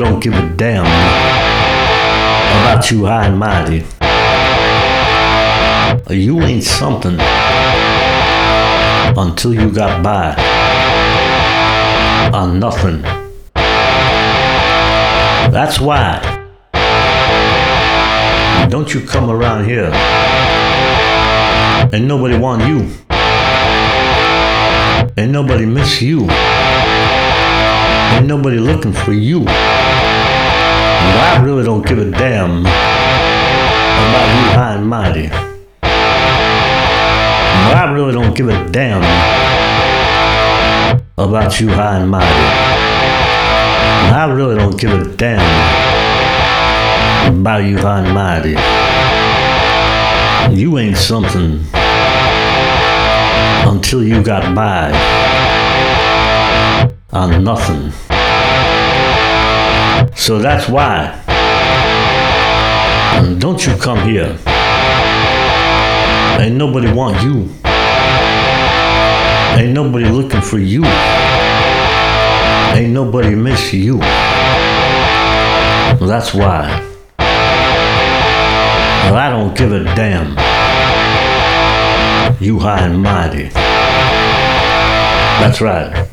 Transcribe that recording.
don't give a damn about you high and mighty. You ain't something until you got by on nothing. That's why don't you come around here and nobody want you and nobody miss you and nobody looking for you. I really don't give a damn about you high and mighty. I really don't give a damn about you high and mighty. I really don't give a damn about you high and mighty. You ain't something until you got by on nothing. So that's why don't you come here. Ain't nobody want you. Ain't nobody looking for you. Ain't nobody miss you. That's why I don't give a damn. You high and mighty. That's right.